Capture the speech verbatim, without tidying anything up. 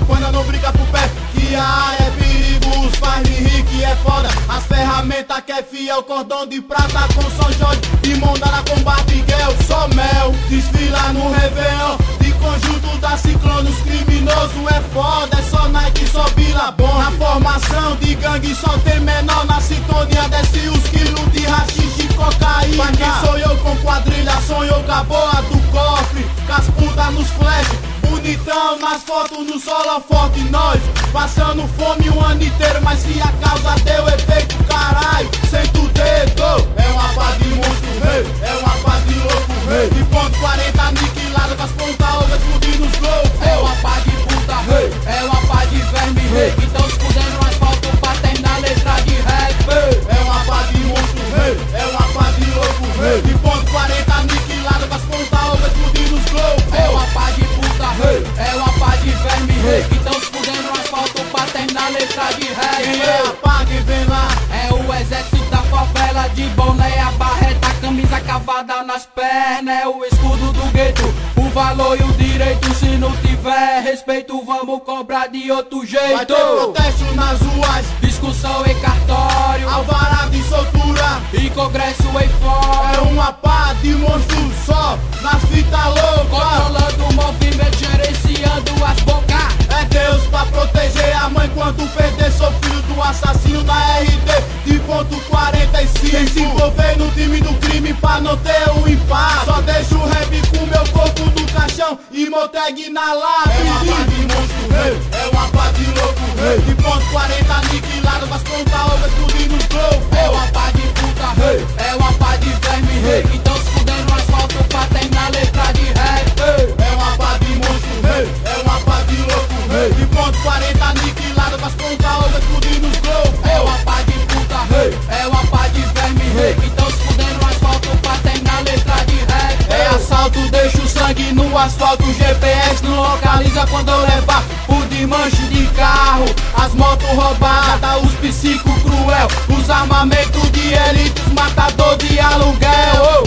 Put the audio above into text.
Quando não brinca pro pé, que a área é perigo, os faz me rir que é foda. As ferramentas que é fiel, cordão de prata com São Jorge e Mondara com Barbiguel, só mel. Desfila no Réveillon, de conjunto da Ciclone, os criminoso é foda, é só Nike, só Billabong. Na formação de gangue só tem menor, na sintonia desce os quilos de rachixe e cocaína. Pra quem sou eu com quadrilha, sonhou com a boa do cofre, com as putas nos flash, bonitão nas fotos, no solo forte. Nós passando fome um ano inteiro, mas se a causa deu efeito, caralho, senta o dedo. É uma pá de monstro rei, é uma pá de louco rei, de ponto quarenta aniquilado com as pontas outras explodindo os globos. É uma pá de puta rei, é uma pá de verme rei, que tão escudendo no asfalto pra terminar a letra de rap. É uma pá de monstro rei, é uma pá de louco rei, de ponto quarenta aniquilado com as pontas outras explodindo os globos. É uma pá de puta rei, é uma pá de verme rei, que tão escudendo no asfalto pra terminar a letra de rap. Quem é a pá que vem lá? É o exército da favela, de boné, a barreta, a camisa cavada nas pernas, é o escudo do gueto, o valor e o direito. Se não tiver respeito, vamos cobrar de outro jeito. Vai ter protesto nas ruas, discussão em cartório, alvará de soltura e congresso em fórum. É uma pá de monstro só nas fitas loucas, controlando o movimento, gerenciando as bocas. É Deus pra proteger a mãe quando perder, sou filho do assassino da R D de ponto quarenta e cinco. Sem se envolver no time do crime pra não ter o impacto, só deixo o rap com meu corpo no caixão e meu tag na lápide. É uma pá de monstro rei, é uma pá de louco rei, de ponto quarenta aniquilado com as pontas outras explodindo nos globos. É uma pá de puta rei, é uma pá de verme rei, que tão escudendo no asfalto pra terminar a letra de rap. É uma pá de monstro rei, é uma pá de louco rei, de ponto quarenta aniquilado com as pontas outras explodindo nos globos. É uma pá de puta rei, é uma pá de verme rei, que tão escudendo no asfalto pra terminar a letra de rap. É assalto, deixa o sangue no asfalto, o G P S não localiza quando eu levar o desmanche de carro, as motos roubadas, os psico cruel, os armamentos de elite, os matador de aluguel.